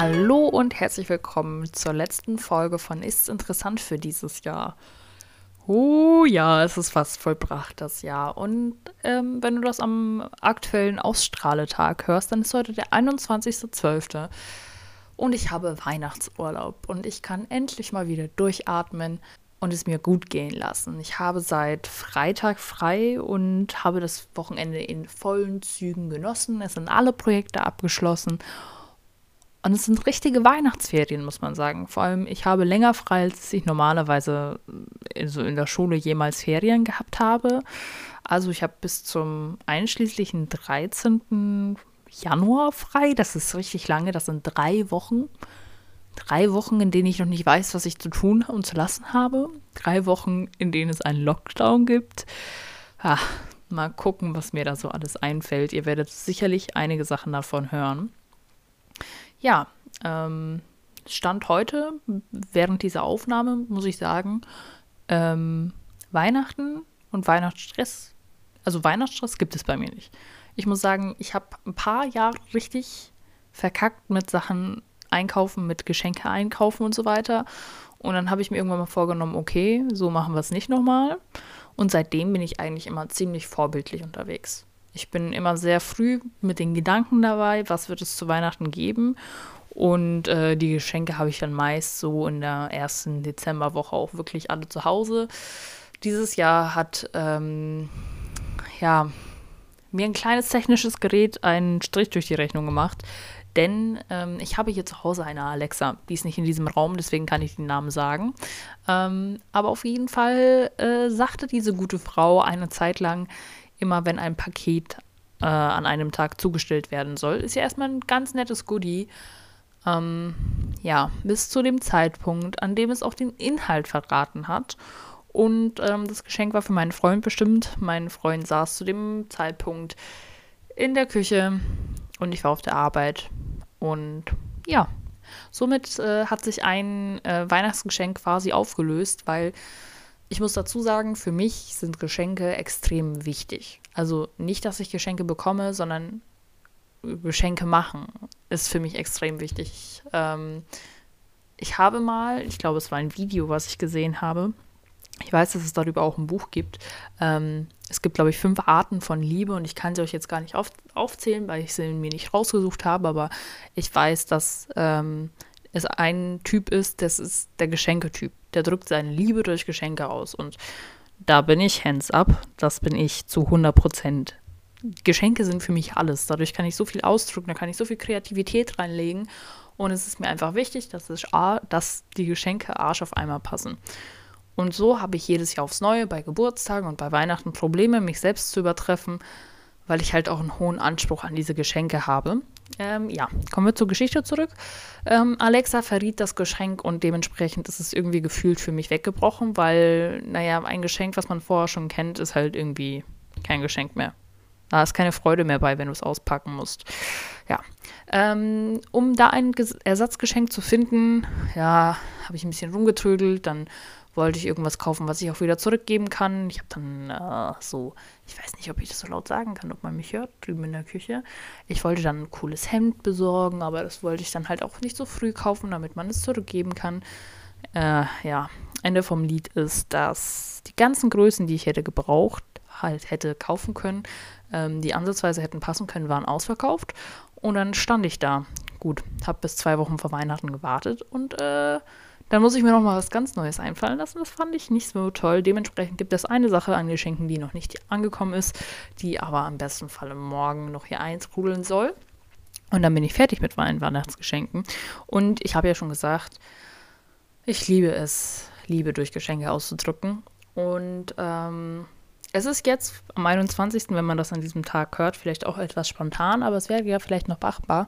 Hallo und herzlich willkommen zur letzten Folge von Ist's interessant für dieses Jahr? Oh ja, es ist fast vollbracht, das Jahr. Und wenn du das am aktuellen Ausstrahletag hörst, dann ist heute der 21.12. Und ich habe Weihnachtsurlaub und ich kann endlich mal wieder durchatmen und es mir gut gehen lassen. Ich habe seit Freitag frei und habe das Wochenende in vollen Zügen genossen. Es sind alle Projekte abgeschlossen. Und es sind richtige Weihnachtsferien, muss man sagen. Vor allem, ich habe länger frei, als ich normalerweise so in der Schule jemals Ferien gehabt habe. Also ich habe bis zum einschließlichen 13. Januar frei. Das ist richtig lange. Das sind 3 Wochen. 3 Wochen, in denen ich noch nicht weiß, was ich zu tun und zu lassen habe. 3 Wochen, in denen es einen Lockdown gibt. Mal gucken, was mir da so alles einfällt. Ihr werdet sicherlich einige Sachen davon hören. Ja, Stand heute, während dieser Aufnahme, muss ich sagen, Weihnachten und Weihnachtsstress, also Weihnachtsstress gibt es bei mir nicht. Ich muss sagen, ich habe ein paar Jahre richtig verkackt mit Sachen einkaufen, mit Geschenke einkaufen und so weiter. Und dann habe ich mir irgendwann mal vorgenommen, okay, so machen wir es nicht nochmal. Und seitdem bin ich eigentlich immer ziemlich vorbildlich unterwegs. Ich bin immer sehr früh mit den Gedanken dabei, was wird es zu Weihnachten geben. Und die Geschenke habe ich dann meist so in der ersten Dezemberwoche auch wirklich alle zu Hause. Dieses Jahr hat mir ein kleines technisches Gerät einen Strich durch die Rechnung gemacht. Denn ich habe hier zu Hause eine Alexa. Die ist nicht in diesem Raum, deswegen kann ich den Namen sagen. Aber auf jeden Fall sagte diese gute Frau eine Zeit lang, immer wenn ein Paket an einem Tag zugestellt werden soll, ist ja erstmal ein ganz nettes Goodie. Bis zu dem Zeitpunkt, an dem es auch den Inhalt verraten hat. Und das Geschenk war für meinen Freund bestimmt. Mein Freund saß zu dem Zeitpunkt in der Küche und ich war auf der Arbeit. Und ja, somit hat sich ein Weihnachtsgeschenk quasi aufgelöst, weil ich muss dazu sagen, für mich sind Geschenke extrem wichtig. Also nicht, dass ich Geschenke bekomme, sondern Geschenke machen ist für mich extrem wichtig. Ich habe mal, ich glaube, es war ein Video, was ich gesehen habe. Ich weiß, dass es darüber auch ein Buch gibt. Es gibt, glaube ich, 5 Arten von Liebe und ich kann sie euch jetzt gar nicht aufzählen, weil ich sie mir nicht rausgesucht habe, aber ich weiß, dass es ein Typ ist, das ist der Geschenketyp. Der drückt seine Liebe durch Geschenke aus und da bin ich hands up, das bin ich zu 100%. Geschenke sind für mich alles. Dadurch kann ich so viel ausdrücken, da kann ich so viel Kreativität reinlegen. Und es ist mir einfach wichtig, dass die Geschenke Arsch auf einmal passen. Und so habe ich jedes Jahr aufs Neue bei Geburtstagen und bei Weihnachten Probleme, mich selbst zu übertreffen, weil ich halt auch einen hohen Anspruch an diese Geschenke habe. Kommen wir zur Geschichte zurück. Alexa verriet das Geschenk und dementsprechend ist es irgendwie gefühlt für mich weggebrochen, weil, ein Geschenk, was man vorher schon kennt, ist halt irgendwie kein Geschenk mehr. Da ist keine Freude mehr bei, wenn du es auspacken musst. Ja. Um da ein Ersatzgeschenk zu finden, habe ich ein bisschen rumgetrödelt. Dann wollte ich irgendwas kaufen, was ich auch wieder zurückgeben kann. Ich habe dann ich weiß nicht, ob ich das so laut sagen kann, ob man mich hört, drüben in der Küche. Ich wollte dann ein cooles Hemd besorgen, aber das wollte ich dann halt auch nicht so früh kaufen, damit man es zurückgeben kann. Ende vom Lied ist, dass die ganzen Größen, die ich hätte gebraucht, halt hätte kaufen können, die ansatzweise hätten passen können, waren ausverkauft. Und dann stand ich da. Gut, habe bis 2 Wochen vor Weihnachten gewartet und dann muss ich mir noch mal was ganz Neues einfallen lassen. Das fand ich nicht so toll. Dementsprechend gibt es eine Sache an Geschenken, die noch nicht angekommen ist, die aber am besten Falle morgen noch hier einsprudeln soll. Und dann bin ich fertig mit meinen Weihnachtsgeschenken. Und ich habe ja schon gesagt, ich liebe es, Liebe durch Geschenke auszudrücken. Und es ist jetzt am 21., wenn man das an diesem Tag hört, vielleicht auch etwas spontan, aber es wäre ja vielleicht noch machbar.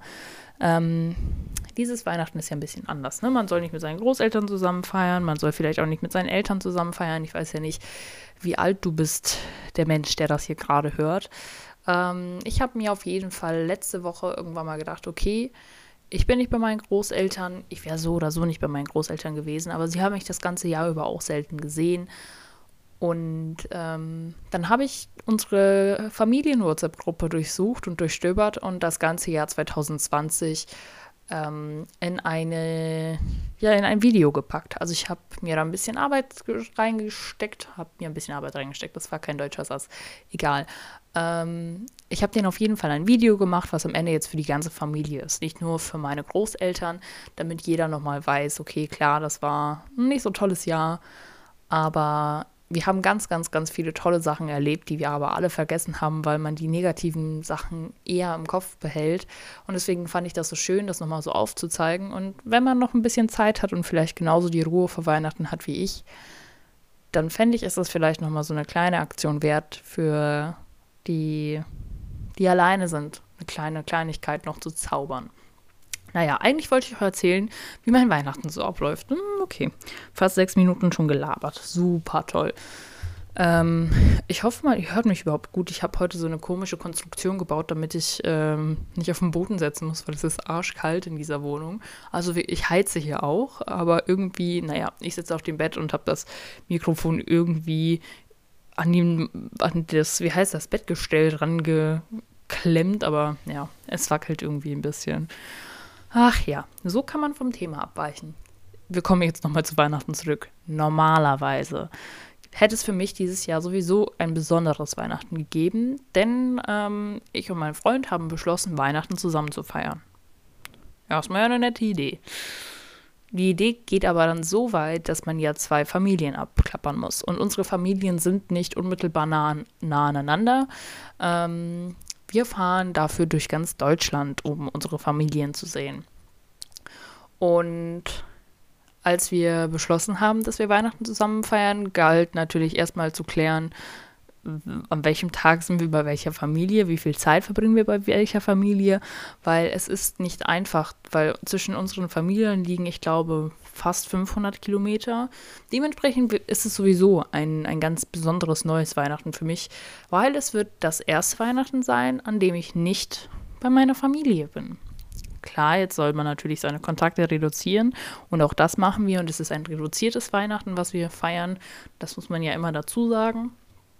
Dieses Weihnachten ist ja ein bisschen anders. Ne? Man soll nicht mit seinen Großeltern zusammen feiern, man soll vielleicht auch nicht mit seinen Eltern zusammen feiern. Ich weiß ja nicht, wie alt du bist, der Mensch, der das hier gerade hört. Ich habe mir auf jeden Fall letzte Woche irgendwann mal gedacht, okay, ich bin nicht bei meinen Großeltern, ich wäre so oder so nicht bei meinen Großeltern gewesen, aber sie haben mich das ganze Jahr über auch selten gesehen. Und dann habe ich unsere Familien-WhatsApp-Gruppe durchsucht und durchstöbert und das ganze Jahr 2020 in in ein Video gepackt. Also ich habe mir da ein bisschen Arbeit reingesteckt, das war kein deutscher Satz, egal. Ich habe denen auf jeden Fall ein Video gemacht, was am Ende jetzt für die ganze Familie ist. Nicht nur für meine Großeltern, damit jeder nochmal weiß, okay, klar, das war ein nicht so tolles Jahr, aber wir haben ganz, ganz, ganz viele tolle Sachen erlebt, die wir aber alle vergessen haben, weil man die negativen Sachen eher im Kopf behält. Und deswegen fand ich das so schön, das nochmal so aufzuzeigen. Und wenn man noch ein bisschen Zeit hat und vielleicht genauso die Ruhe vor Weihnachten hat wie ich, dann fände ich, ist das vielleicht nochmal so eine kleine Aktion wert für die, die alleine sind, eine kleine Kleinigkeit noch zu zaubern. Naja, eigentlich wollte ich euch erzählen, wie mein Weihnachten so abläuft. Okay, fast 6 Minuten schon gelabert. Super toll. Ich hoffe mal, ihr hört mich überhaupt gut. Ich habe heute so eine komische Konstruktion gebaut, damit ich nicht auf den Boden setzen muss, weil es ist arschkalt in dieser Wohnung. Also ich heize hier auch, aber irgendwie, naja, ich sitze auf dem Bett und habe das Mikrofon irgendwie an das, wie heißt das, Bettgestell dran geklemmt, aber ja, es wackelt irgendwie ein bisschen. Ach ja, so kann man vom Thema abweichen. Wir kommen jetzt nochmal zu Weihnachten zurück. Normalerweise hätte es für mich dieses Jahr sowieso ein besonderes Weihnachten gegeben, denn ich und mein Freund haben beschlossen, Weihnachten zusammen zu feiern. Erstmal ja eine nette Idee. Die Idee geht aber dann so weit, dass man ja 2 Familien abklappern muss. Und unsere Familien sind nicht unmittelbar nah aneinander. Wir fahren dafür durch ganz Deutschland, um unsere Familien zu sehen. Und als wir beschlossen haben, dass wir Weihnachten zusammen feiern, galt natürlich erstmal zu klären, an welchem Tag sind wir bei welcher Familie, wie viel Zeit verbringen wir bei welcher Familie, weil es ist nicht einfach, weil zwischen unseren Familien liegen, ich glaube, fast 500 Kilometer. Dementsprechend ist es sowieso ein ganz besonderes neues Weihnachten für mich, weil es wird das erste Weihnachten sein, an dem ich nicht bei meiner Familie bin. Klar, jetzt soll man natürlich seine Kontakte reduzieren und auch das machen wir und es ist ein reduziertes Weihnachten, was wir feiern. Das muss man ja immer dazu sagen.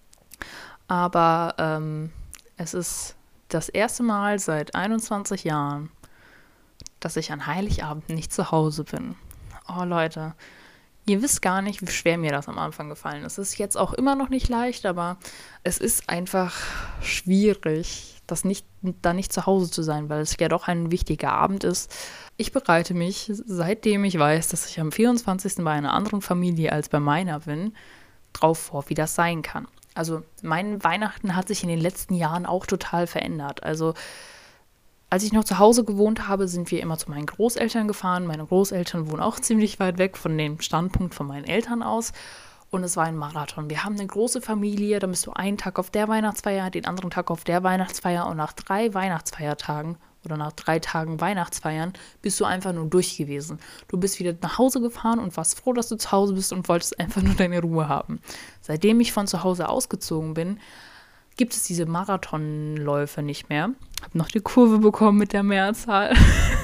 Aber es ist das erste Mal seit 21 Jahren, dass ich an Heiligabend nicht zu Hause bin. Oh Leute, ihr wisst gar nicht, wie schwer mir das am Anfang gefallen ist. Es ist jetzt auch immer noch nicht leicht, aber es ist einfach schwierig, da nicht zu Hause zu sein, weil es ja doch ein wichtiger Abend ist. Ich bereite mich, seitdem ich weiß, dass ich am 24. bei einer anderen Familie als bei meiner bin, drauf vor, wie das sein kann. Also mein Weihnachten hat sich in den letzten Jahren auch total verändert. Also als ich noch zu Hause gewohnt habe, sind wir immer zu meinen Großeltern gefahren. Meine Großeltern wohnen auch ziemlich weit weg von dem Standpunkt von meinen Eltern aus. Und es war ein Marathon. Wir haben eine große Familie, da bist du einen Tag auf der Weihnachtsfeier, den anderen Tag auf der Weihnachtsfeier und nach 3 Weihnachtsfeiertagen oder nach 3 Tagen Weihnachtsfeiern bist du einfach nur durch gewesen. Du bist wieder nach Hause gefahren und warst froh, dass du zu Hause bist und wolltest einfach nur deine Ruhe haben. Seitdem ich von zu Hause ausgezogen bin, gibt es diese Marathonläufe nicht mehr. Habe noch die Kurve bekommen mit der Mehrzahl.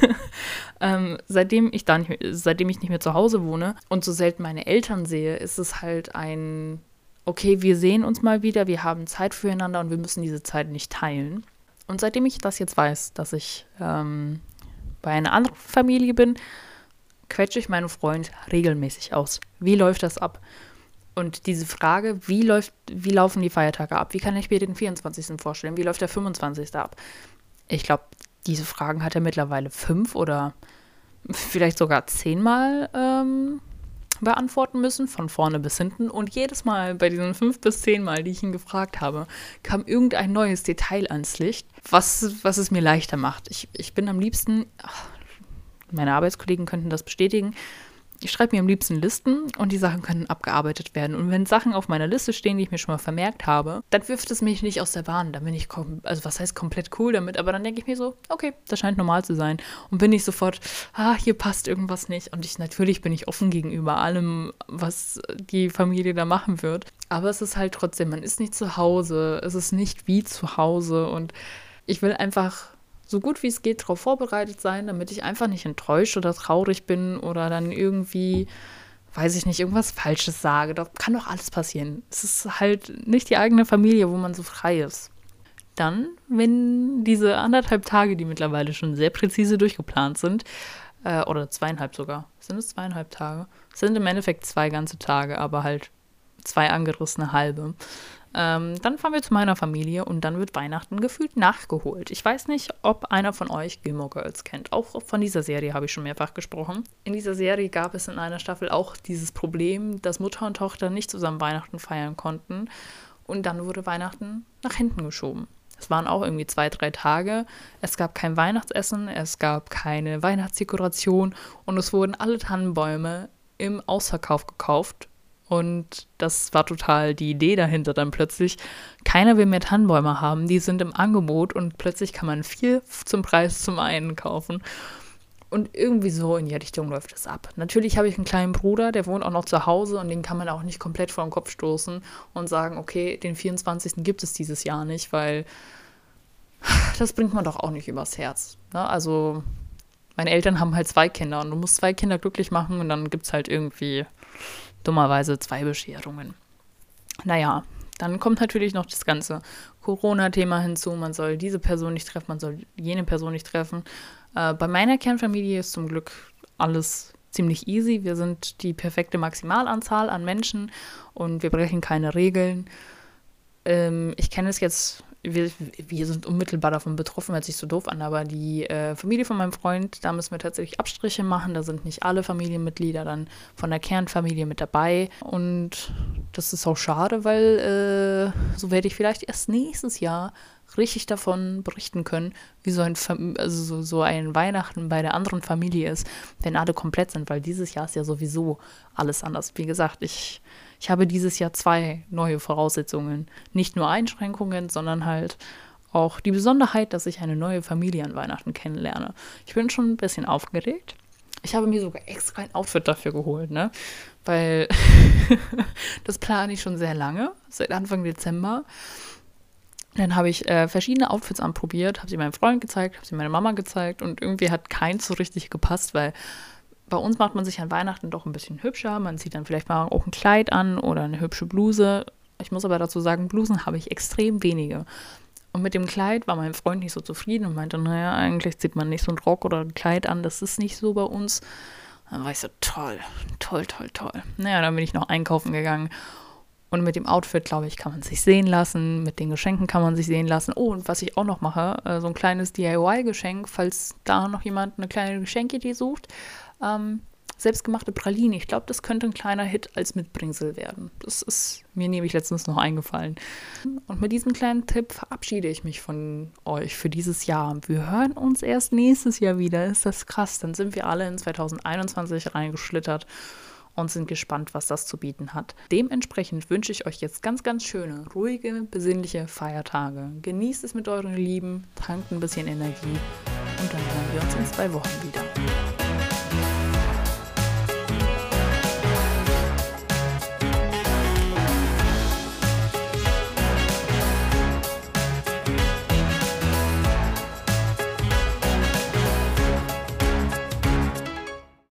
Seitdem ich nicht mehr zu Hause wohne und so selten meine Eltern sehe, ist es halt okay, wir sehen uns mal wieder, wir haben Zeit füreinander und wir müssen diese Zeit nicht teilen. Und seitdem ich das jetzt weiß, dass ich bei einer anderen Familie bin, quetsche ich meinen Freund regelmäßig aus. Wie läuft das ab? Und diese Frage, wie laufen die Feiertage ab? Wie kann ich mir den 24. vorstellen? Wie läuft der 25. ab? Ich glaube, diese Fragen hat er mittlerweile 5 oder vielleicht sogar 10 Mal beantworten müssen, von vorne bis hinten. Und jedes Mal bei diesen 5 bis 10 Mal, die ich ihn gefragt habe, kam irgendein neues Detail ans Licht, was es mir leichter macht. Ich bin am liebsten, meine Arbeitskollegen könnten das bestätigen, ich schreibe mir am liebsten Listen und die Sachen können abgearbeitet werden. Und wenn Sachen auf meiner Liste stehen, die ich mir schon mal vermerkt habe, dann wirft es mich nicht aus der Bahn. Dann bin ich, also was heißt komplett cool damit, aber dann denke ich mir so, okay, das scheint normal zu sein. Und bin ich sofort, hier passt irgendwas nicht. Und natürlich bin ich offen gegenüber allem, was die Familie da machen wird. Aber es ist halt trotzdem, man ist nicht zu Hause, es ist nicht wie zu Hause und ich will einfach so gut wie es geht darauf vorbereitet sein, damit ich einfach nicht enttäuscht oder traurig bin oder dann irgendwie, weiß ich nicht, irgendwas Falsches sage. Da kann doch alles passieren. Es ist halt nicht die eigene Familie, wo man so frei ist. dann, wenn diese 1,5 Tage, die mittlerweile schon sehr präzise durchgeplant sind, oder 2,5 sogar, sind es 2,5 Tage? Es sind im Endeffekt 2 ganze Tage, aber halt 2 angerissene halbe. Dann fahren wir zu meiner Familie und dann wird Weihnachten gefühlt nachgeholt. Ich weiß nicht, ob einer von euch Gilmore Girls kennt. Auch von dieser Serie habe ich schon mehrfach gesprochen. In dieser Serie gab es in einer Staffel auch dieses Problem, dass Mutter und Tochter nicht zusammen Weihnachten feiern konnten. Und dann wurde Weihnachten nach hinten geschoben. Es waren auch irgendwie 2, 3 Tage. Es gab kein Weihnachtsessen, es gab keine Weihnachtsdekoration und es wurden alle Tannenbäume im Ausverkauf gekauft. Und das war total die Idee dahinter dann plötzlich. Keiner will mehr Tannenbäume haben, die sind im Angebot und plötzlich kann man 4 zum Preis zum einen kaufen. Und irgendwie so in die Richtung läuft es ab. Natürlich habe ich einen kleinen Bruder, der wohnt auch noch zu Hause und den kann man auch nicht komplett vor den Kopf stoßen und sagen, okay, den 24. gibt es dieses Jahr nicht, weil das bringt man doch auch nicht übers Herz. Ne? Also meine Eltern haben halt 2 Kinder und du musst 2 Kinder glücklich machen und dann gibt es halt irgendwie dummerweise 2 Bescherungen. Naja, dann kommt natürlich noch das ganze Corona-Thema hinzu. Man soll diese Person nicht treffen, man soll jene Person nicht treffen. Bei meiner Kernfamilie ist zum Glück alles ziemlich easy. Wir sind die perfekte Maximalanzahl an Menschen und wir brechen keine Regeln. Ich kenne es jetzt, wir sind unmittelbar davon betroffen, hört sich so doof an, aber die Familie von meinem Freund, da müssen wir tatsächlich Abstriche machen. Da sind nicht alle Familienmitglieder dann von der Kernfamilie mit dabei. Und das ist auch schade, weil so werde ich vielleicht erst nächstes Jahr richtig davon berichten können, wie so ein Weihnachten bei der anderen Familie ist, wenn alle komplett sind, weil dieses Jahr ist ja sowieso alles anders. Wie gesagt, ich habe dieses Jahr 2 neue Voraussetzungen. Nicht nur Einschränkungen, sondern halt auch die Besonderheit, dass ich eine neue Familie an Weihnachten kennenlerne. Ich bin schon ein bisschen aufgeregt. Ich habe mir sogar extra ein Outfit dafür geholt, ne? Weil das plane ich schon sehr lange, seit Anfang Dezember. Dann habe ich verschiedene Outfits anprobiert, habe sie meinem Freund gezeigt, habe sie meiner Mama gezeigt und irgendwie hat keins so richtig gepasst, weil bei uns macht man sich an Weihnachten doch ein bisschen hübscher. Man zieht dann vielleicht mal auch ein Kleid an oder eine hübsche Bluse. Ich muss aber dazu sagen, Blusen habe ich extrem wenige. Und mit dem Kleid war mein Freund nicht so zufrieden und meinte, naja, eigentlich zieht man nicht so einen Rock oder ein Kleid an, das ist nicht so bei uns. Dann war ich so, toll. Naja, dann bin ich noch einkaufen gegangen. Und mit dem Outfit, glaube ich, kann man sich sehen lassen. Mit den Geschenken kann man sich sehen lassen. Oh, und was ich auch noch mache, so ein kleines DIY-Geschenk, falls da noch jemand eine kleine Geschenkidee sucht. Selbstgemachte Pralinen. Ich glaube, das könnte ein kleiner Hit als Mitbringsel werden. Das ist mir nämlich letztens noch eingefallen. Und mit diesem kleinen Tipp verabschiede ich mich von euch für dieses Jahr. Wir hören uns erst nächstes Jahr wieder. Ist das krass? Dann sind wir alle in 2021 reingeschlittert und sind gespannt, was das zu bieten hat. Dementsprechend wünsche ich euch jetzt ganz, ganz schöne, ruhige, besinnliche Feiertage. Genießt es mit euren Lieben, tankt ein bisschen Energie und dann hören wir uns in 2 Wochen wieder.